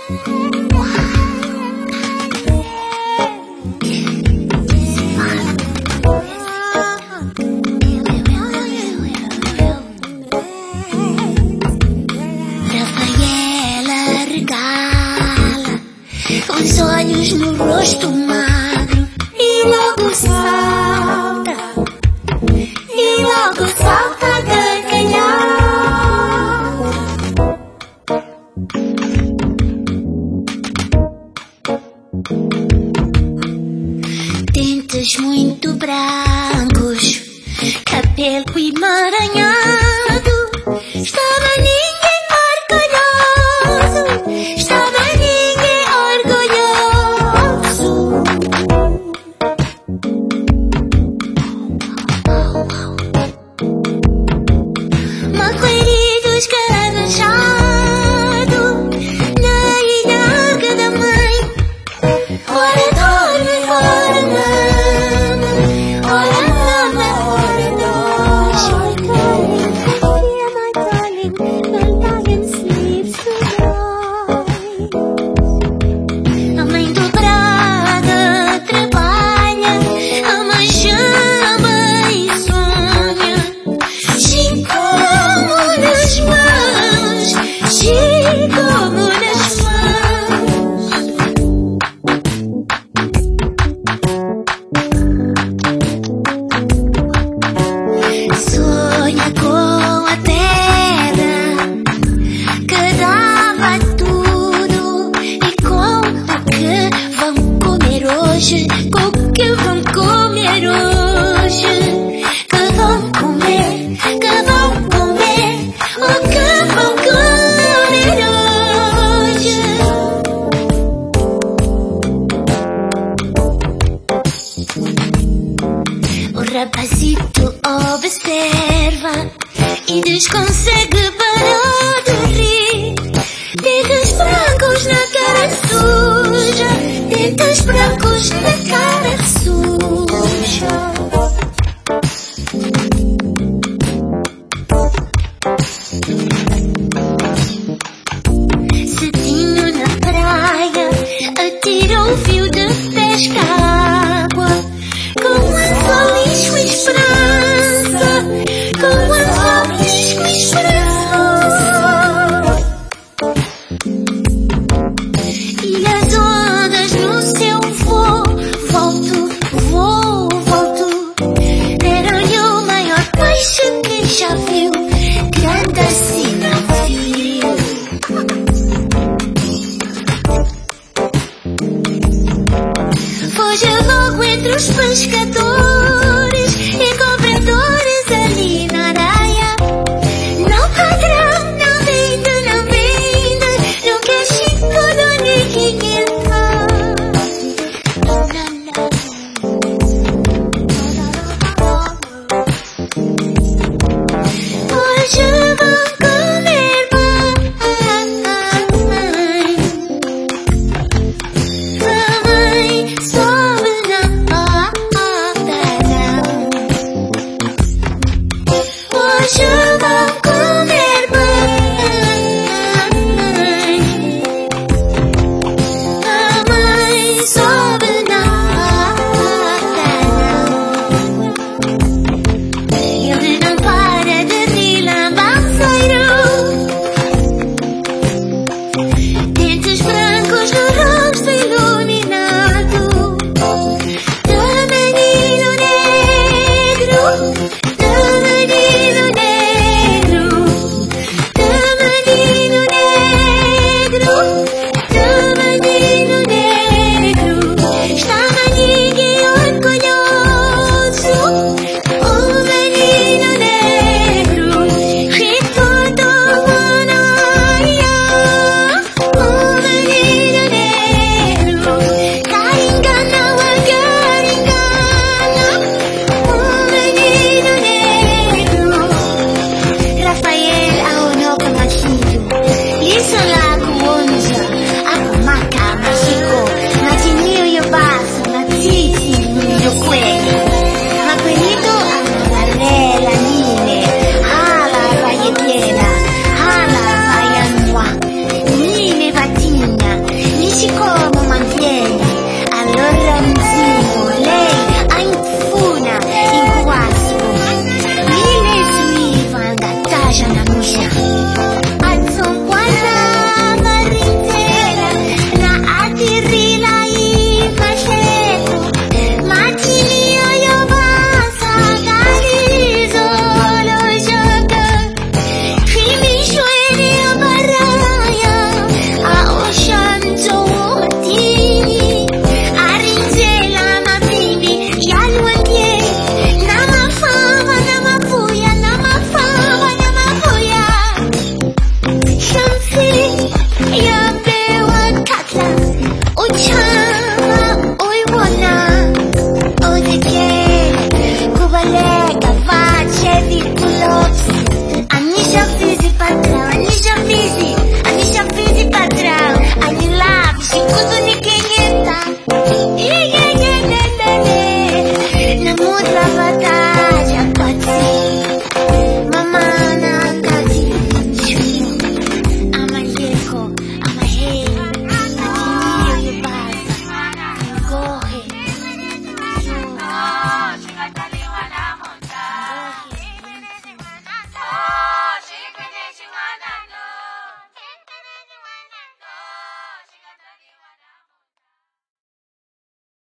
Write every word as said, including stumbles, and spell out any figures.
Rafaela regala os olhos no rosto magro e logo salta, e logo salta a gargalhar. Dentes muito brancos, cabelo emaranhado, estava ninguém orgulhoso, estava ninguém orgulhoso. Macoeiro escarajado na ilha da mãe, ora dorme, ora mama, ora mama, ora dorme. Yeah, my darling, my darling sleeps tonight. A mãe dobrada trabalha, a mãe chama e sonha. Chicomo nas mãos, Chicomo nas mãos. Sonha com a terra que dava tudo e com o que vão comer hoje, com o que vão comer hoje, que vão comer, que vão comer, o que vão comer hoje. O rapazito observa e desconsegue parar de rir. Dedos brancos na cara suja, dedos brancos na cara suja. Cedinho na praia, atira o fio de pesca à água, com anzóis com esperança, com anzóis com esperança. E as ondas no seu voo, volto, voo, volto, deram-lhe o maior peixe que já viu, grande assim não viu. Foge logo entre os pescadores.